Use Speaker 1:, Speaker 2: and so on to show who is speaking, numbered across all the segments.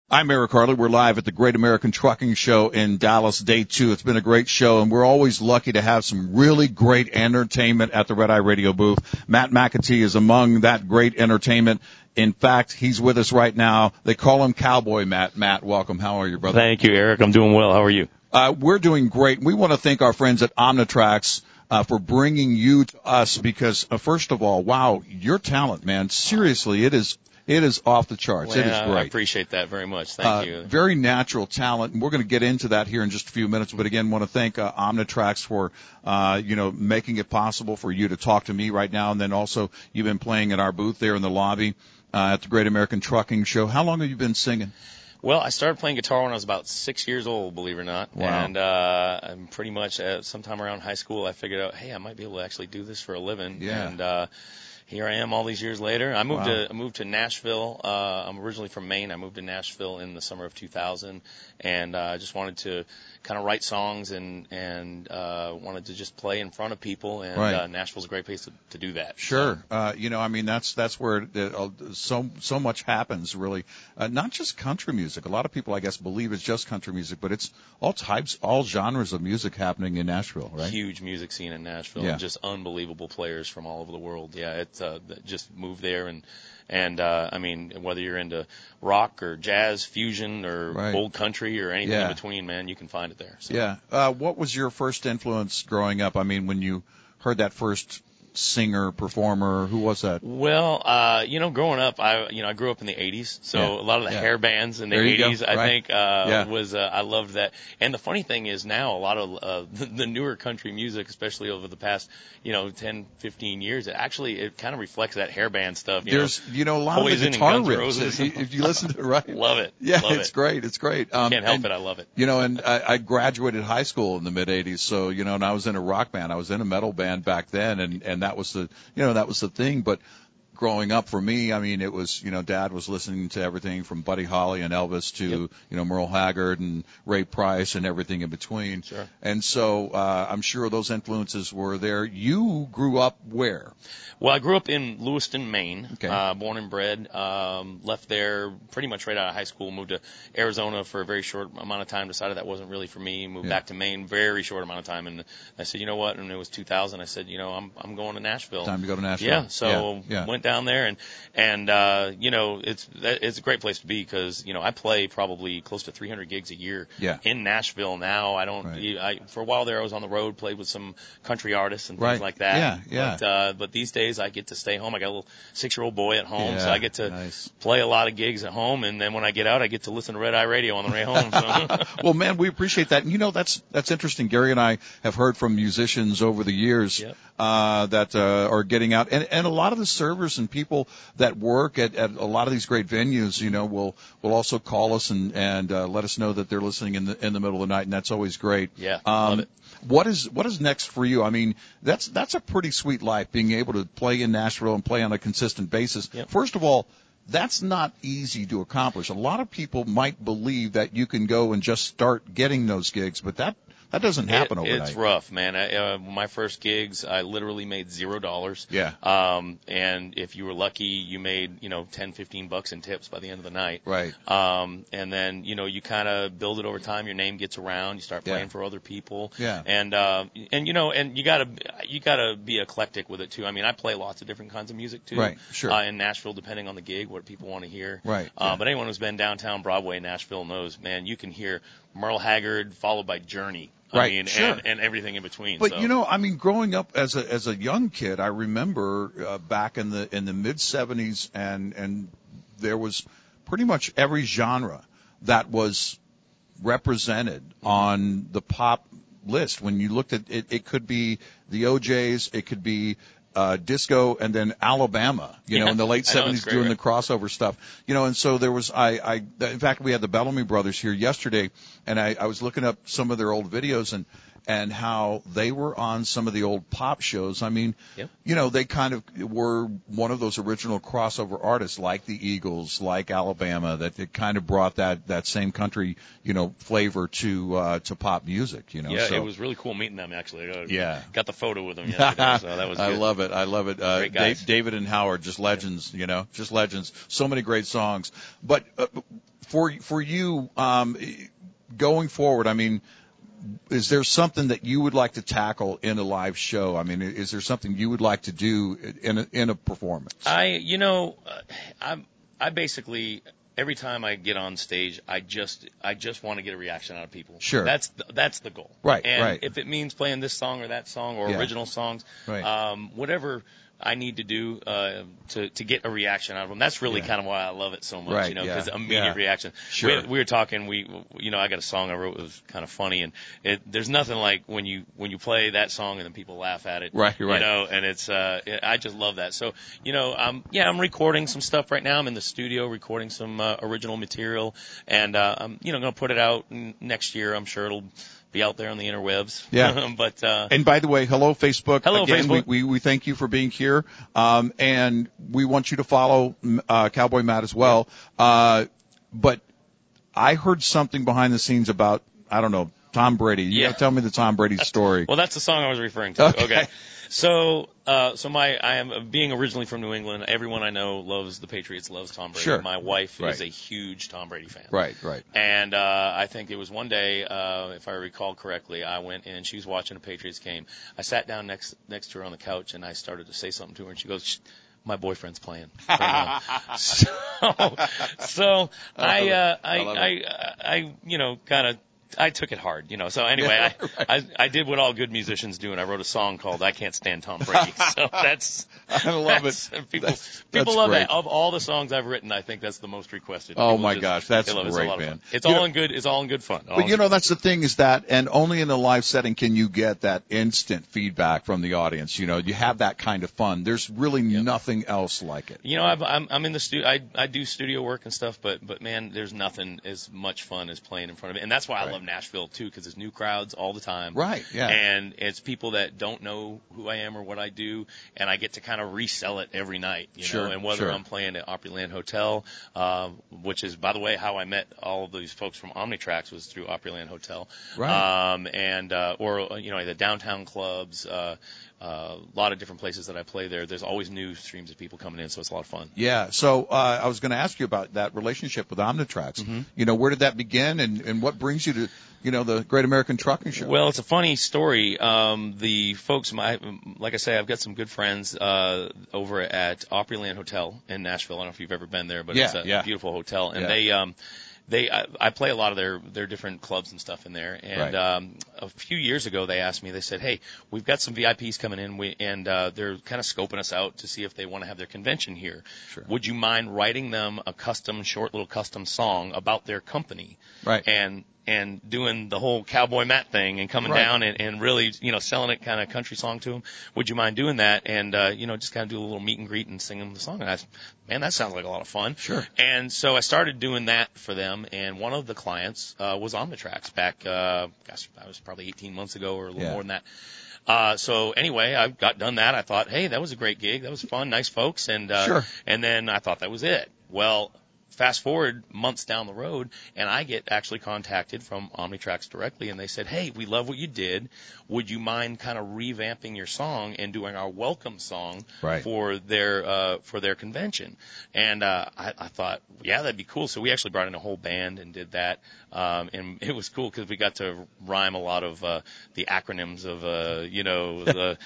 Speaker 1: I'm Eric Harley. We're live at the Great American Trucking Show in Dallas, day 2. It's been a great show, and we're always lucky to have some really great entertainment at the Red Eye Radio booth. Matt McAtee is among that great entertainment. In fact, he's with us right now. They call him Cowboy Matt. Matt, welcome. How are you, brother?
Speaker 2: Thank you, Eric. I'm doing well. How are you?
Speaker 1: We're doing great. We want to thank our friends at Omnitrax for bringing you to us because, first of all, wow, your talent, man. Seriously, it is off the charts.
Speaker 2: Well,
Speaker 1: it is great.
Speaker 2: I appreciate that very much. Thank you.
Speaker 1: Very natural talent, and we're going to get into that here in just a few minutes. But again, want to thank Omnitrax for making it possible for you to talk to me right now. And then also, you've been playing at our booth there in the lobby at the Great American Trucking Show. How long have you been singing?
Speaker 2: Well, I started playing guitar when I was about 6 years old, believe it or not.
Speaker 1: Wow.
Speaker 2: And I'm pretty much sometime around high school, I figured out, hey, I might be able to actually do this for a living.
Speaker 1: Yeah.
Speaker 2: And here I am all these years later. I moved to Nashville. I'm originally from Maine. I moved to Nashville in the summer of 2000, and I just wanted to kind of write songs and wanted to just play in front of people. And
Speaker 1: right.
Speaker 2: Nashville's a great place to do that.
Speaker 1: Sure. So. That's where so much happens, really. Not just country music. A lot of people, I guess, believe it's just country music, but it's all types, all genres of music happening in Nashville, right?
Speaker 2: Huge music scene in Nashville.
Speaker 1: Yeah.
Speaker 2: And just unbelievable players from all over the world. Yeah, it's just moved there and I mean, whether you're into rock or jazz, fusion or
Speaker 1: right.
Speaker 2: old country or anything in between, man, you can find it there. So.
Speaker 1: Yeah. What was your first influence growing up? I mean, when you heard that first singer, performer, who was that?
Speaker 2: Well, growing up, I grew up in the 80s, so a lot of the hair bands in the 80s, I think, I loved that. And the funny thing is now a lot of the newer country music, especially over the past, 10, 15 years, it kind of reflects that hair band stuff.
Speaker 1: There's, a lot of the guitar riffs. If you listen to it, right?
Speaker 2: Love it.
Speaker 1: Yeah,
Speaker 2: love
Speaker 1: it's great. It's great.
Speaker 2: Can't help it. I love it.
Speaker 1: And I graduated high school in the mid 80s, so, and I was in a rock band. I was in a metal band back then, and that was the thing. But growing up for me, I mean, it was, Dad was listening to everything from Buddy Holly and Elvis to, Merle Haggard and Ray Price and everything in between.
Speaker 2: Sure.
Speaker 1: And so, I'm sure those influences were there. You grew up where?
Speaker 2: Well, I grew up in Lewiston, Maine,
Speaker 1: okay.
Speaker 2: Born and bred, left there pretty much right out of high school, moved to Arizona for a very short amount of time, decided that wasn't really for me, moved back to Maine, very short amount of time, and I said, you know what, and it was 2000, I said, I'm going to Nashville.
Speaker 1: Time to go to Nashville.
Speaker 2: Yeah, so went down there, and it's a great place to be because, I play probably close to 300 gigs a year in Nashville now. I don't, for a while there I was on the road, played with some country artists and things like that. But these days I get to stay home. I got a little 6-year-old boy at home, so I get to play a lot of gigs at home, and then when I get out, I get to listen to Red Eye Radio on the way home. So.
Speaker 1: Well, man, we appreciate that. And, that's interesting. Gary and I have heard from musicians over the years that are getting out, and a lot of the servers and people that work at a lot of these great venues, will also call us and let us know that they're listening in the middle of the night, and that's always great.
Speaker 2: Yeah, love it.
Speaker 1: What is next for you? I mean, that's a pretty sweet life, being able to play in Nashville and play on a consistent basis.
Speaker 2: Yep.
Speaker 1: First of all, that's not easy to accomplish. A lot of people might believe that you can go and just start getting those gigs, but that doesn't happen overnight.
Speaker 2: It's rough, man. My first gigs, I literally made $0.
Speaker 1: Yeah.
Speaker 2: And if you were lucky, you made, $10, $15 in tips by the end of the night.
Speaker 1: Right.
Speaker 2: And then, you kind of build it over time. Your name gets around. You start playing for other people.
Speaker 1: Yeah.
Speaker 2: And you gotta be eclectic with it too. I mean, I play lots of different kinds of music too.
Speaker 1: Right. Sure.
Speaker 2: In Nashville, depending on the gig, what people want to hear.
Speaker 1: Right.
Speaker 2: But anyone who's been downtown Broadway in Nashville knows, man, you can hear Merle Haggard followed by Journey.
Speaker 1: Right,
Speaker 2: I mean,
Speaker 1: sure.
Speaker 2: and everything in between.
Speaker 1: But
Speaker 2: so.
Speaker 1: Growing up as a young kid, I remember back in the mid '70s, and there was pretty much every genre that was represented on the pop list. When you looked at it, it could be the O'Jays, it could be disco, and then Alabama, in the late 70s doing the crossover stuff, and so there was, in fact, we had the Bellamy Brothers here yesterday, and I was looking up some of their old videos, and how they were on some of the old pop shows. I mean,
Speaker 2: yep.
Speaker 1: you know, they kind of were one of those original crossover artists like the Eagles, like Alabama, that it kind of brought that same country, you know, flavor to pop music, you know.
Speaker 2: Yeah,
Speaker 1: so,
Speaker 2: it was really cool meeting them, actually.
Speaker 1: Yeah.
Speaker 2: Got the photo with them yesterday, so that was good.
Speaker 1: I love it. I love it.
Speaker 2: Great guys.
Speaker 1: David and Howard, just legends, you know, just legends. So many great songs. But for you, going forward, I mean, is there something that you would like to tackle in a live show? I mean, is there something you would like to do in a performance?
Speaker 2: I basically, every time I get on stage, I just want to get a reaction out of people.
Speaker 1: Sure.
Speaker 2: That's the goal.
Speaker 1: Right.
Speaker 2: And
Speaker 1: right.
Speaker 2: if it means playing this song or that song or original songs,
Speaker 1: right.
Speaker 2: Whatever I need to do to get a reaction out of them. That's really kind of why I love it so much,
Speaker 1: right,
Speaker 2: you know,
Speaker 1: yeah.
Speaker 2: because immediate reaction.
Speaker 1: Sure.
Speaker 2: We were talking. You know, I got a song I wrote that was kind of funny, and there's nothing like when you play that song and then people laugh at it.
Speaker 1: Right.
Speaker 2: You know, and it's I just love that. So, you know, I'm recording some stuff right now. I'm in the studio recording some original material, and I'm going to put it out next year. I'm sure it'll be out there on the interwebs.
Speaker 1: Yeah.
Speaker 2: But
Speaker 1: and by the way, hello Facebook.
Speaker 2: Hello
Speaker 1: Again,
Speaker 2: Facebook.
Speaker 1: We thank you for being here. And we want you to follow Cowboy Matt as well. But I heard something behind the scenes about, I don't know, Tom Brady. You gotta tell me the Tom Brady story.
Speaker 2: Well, that's the song I was referring to. Okay. So I am being originally from New England. Everyone I know loves the Patriots, loves Tom Brady.
Speaker 1: Sure.
Speaker 2: My wife is a huge Tom Brady fan.
Speaker 1: Right.
Speaker 2: And I think it was one day, if I recall correctly, I went in. She was watching a Patriots game. I sat down next to her on the couch, and I started to say something to her, and she goes, "Shh, my boyfriend's playing." So I you know, kind of. I took it hard, you know. So anyway, I did what all good musicians do, and I wrote a song called "I Can't Stand Tom Brady." So
Speaker 1: I love it.
Speaker 2: People love
Speaker 1: great.
Speaker 2: that. Of all the songs I've written, I think that's the most requested.
Speaker 1: Oh
Speaker 2: People
Speaker 1: my gosh, that's great, man.
Speaker 2: It's all in good. It's all in good fun.
Speaker 1: But you know, that's the thing is that, and only in a live setting can you get that instant feedback from the audience. You know, you have that kind of fun. There's really nothing else like it.
Speaker 2: You know, I'm in the studio. I do studio work and stuff, but man, there's nothing as much fun as playing in front of it, and that's why I love Nashville too, because there's new crowds all the time.
Speaker 1: Right. Yeah.
Speaker 2: And it's people that don't know who I am or what I do, and I get to kind of resell it every night. You know, and whether I'm playing at Opryland Hotel, which is, by the way, how I met all of these folks from Omnitracks was through Opryland Hotel.
Speaker 1: Right.
Speaker 2: Or you know, the downtown clubs. A lot of different places that I play there. There's always new streams of people coming in, so it's a lot of fun.
Speaker 1: Yeah. So I was going to ask you about that relationship with Omnitracks.
Speaker 2: Mm-hmm.
Speaker 1: You know, where did that begin, and what brings you to, you know, the Great American Trucking Show?
Speaker 2: Well, it's a funny story. The folks, like I say, I've got some good friends over at Opryland Hotel in Nashville. I don't know if you've ever been there, but it's a beautiful hotel, and I play a lot of their different clubs and stuff in there. And a few years ago, they asked me. They said, "Hey, we've got some VIPs coming in, and they're kind of scoping us out to see if they want to have their convention here.
Speaker 1: Sure.
Speaker 2: Would you mind writing them a short little custom song about their company?"
Speaker 1: Right.
Speaker 2: And doing the whole Cowboy Matt thing and coming down and really, you know, selling it kind of country song to them. Would you mind doing that? And, you know, just kind of do a little meet and greet and sing them the song. And I said, man, that sounds like a lot of fun.
Speaker 1: Sure.
Speaker 2: And so I started doing that for them. And one of the clients, was Omnitracks back, that was probably 18 months ago or a little more than that. So anyway, I got done that. I thought, hey, that was a great gig. That was fun. Nice folks. And, and then I thought that was it. Well, fast forward months down the road, and I get actually contacted from Omnitracks directly, and they said, hey, we love what you did. Would you mind kind of revamping your song and doing our welcome song for their convention? And I thought, yeah, that'd be cool. So we actually brought in a whole band and did that. And it was cool because we got to rhyme a lot of the acronyms of, you know, the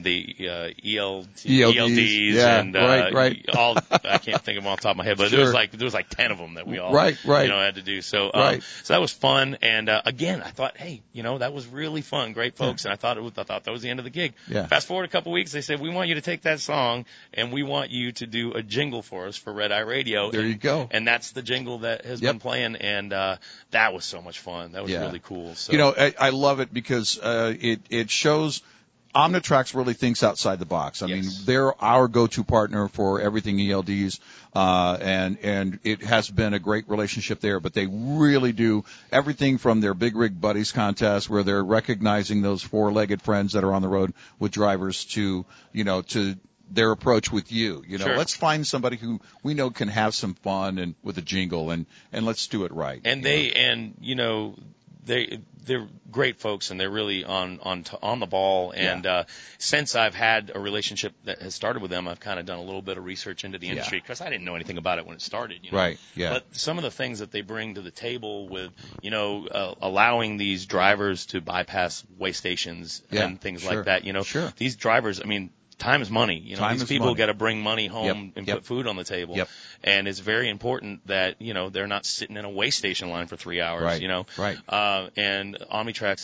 Speaker 2: ELDs and all. I can't think of them off the top of my head, but there was like 10 of them that we all you know, had to do. So so that was fun. And again, I thought, hey, you know, that was really fun, great folks. And I thought that was the end of the gig. Yeah. Fast forward a couple weeks, they said, we want you to take that song and we want you to do a jingle for us for Red Eye Radio.
Speaker 1: There you go.
Speaker 2: And that's the jingle that has been playing, and that was so much fun. That was really cool. So,
Speaker 1: you know, I love it because it shows Omnitrax really thinks outside the box. I mean, they're our go-to partner for everything ELDs, and it has been a great relationship there, but they really do everything from their Big Rig Buddies contest, where they're recognizing those four-legged friends that are on the road with drivers, to their approach with you.
Speaker 2: Sure.
Speaker 1: Let's find somebody who we know can have some fun and with a jingle, and let's do it right.
Speaker 2: And they're great folks, and they're really on the ball. And since I've had a relationship that has started with them, I've kind of done a little bit of research into the industry, because I didn't know anything about it when it started.
Speaker 1: Right. Yeah.
Speaker 2: But some of the things that they bring to the table with allowing these drivers to bypass way stations and things like that.
Speaker 1: Sure.
Speaker 2: These drivers, I mean, time is money. These people got to bring money home and put food on the table.
Speaker 1: Yep.
Speaker 2: And it's very important that, they're not sitting in a way station line for 3 hours,
Speaker 1: Right.
Speaker 2: And Omnitrax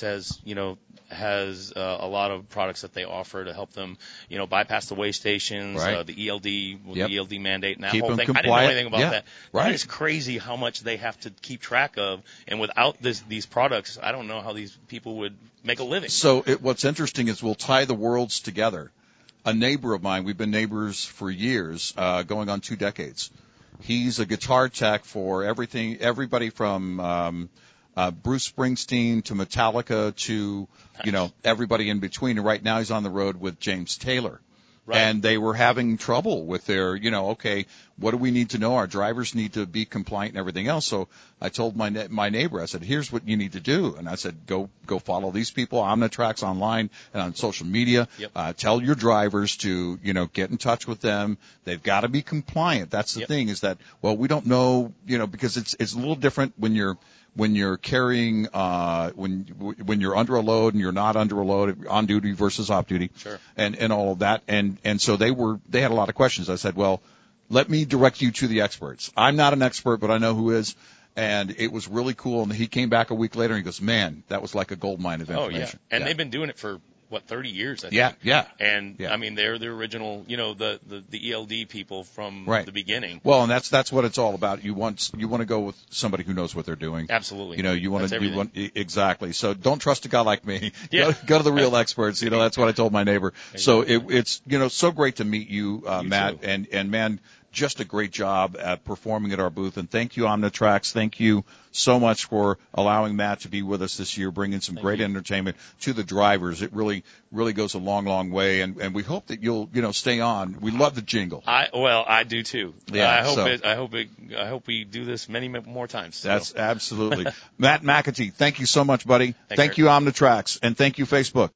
Speaker 2: has a lot of products that they offer to help them, bypass the way stations, the ELD, with the ELD mandate and that
Speaker 1: Keep
Speaker 2: whole thing.
Speaker 1: Compliant.
Speaker 2: I didn't know anything about that.
Speaker 1: Right.
Speaker 2: That is crazy how much they have to keep track of. And without these products, I don't know how these people would make a living.
Speaker 1: So what's interesting is we'll tie the worlds together. A neighbor of mine, we've been neighbors for years, going on 2 decades. He's a guitar tech for everybody from Bruce Springsteen to Metallica to, everybody in between. And right now he's on the road with James Taylor. Right. And they were having trouble with their, okay, what do we need to know? Our drivers need to be compliant and everything else. So I told my neighbor, I said, here's what you need to do. And I said, go follow these people, Omnitrax, online and on social media.
Speaker 2: Yep.
Speaker 1: Tell your drivers to, get in touch with them. They've got to be compliant. That's the thing, is that, well, we don't know, because it's a little different when you're carrying, when you're under a load and you're not under a load, on duty versus off duty.
Speaker 2: Sure.
Speaker 1: And all of that. And so they had a lot of questions. I said, well, let me direct you to the experts. I'm not an expert, but I know who is. And it was really cool. And he came back a week later and he goes, man, that was like a gold mine of information.
Speaker 2: Oh, yeah. And they've been doing it for 30 years, I think.
Speaker 1: Yeah.
Speaker 2: And I mean, they're the original, the ELD people from the beginning.
Speaker 1: Well, and that's what it's all about. You want to go with somebody who knows what they're doing.
Speaker 2: Absolutely.
Speaker 1: Exactly. So don't trust a guy like me.
Speaker 2: Yeah.
Speaker 1: Go to the real experts. That's what I told my neighbor. So it's so great to meet you, Matt,
Speaker 2: too.
Speaker 1: and man, just a great job at performing at our booth. And thank you, Omnitrax. Thank you so much for allowing Matt to be with us this year, bringing some great entertainment to the drivers. It really, really goes a long, long way. And we hope that you'll, stay on. We love the jingle.
Speaker 2: I do too.
Speaker 1: Yeah.
Speaker 2: I hope we do this many more times. So.
Speaker 1: That's absolutely. Matt McAtee, thank you so much, buddy.
Speaker 2: Thank
Speaker 1: you, Omnitrax. And thank you, Facebook.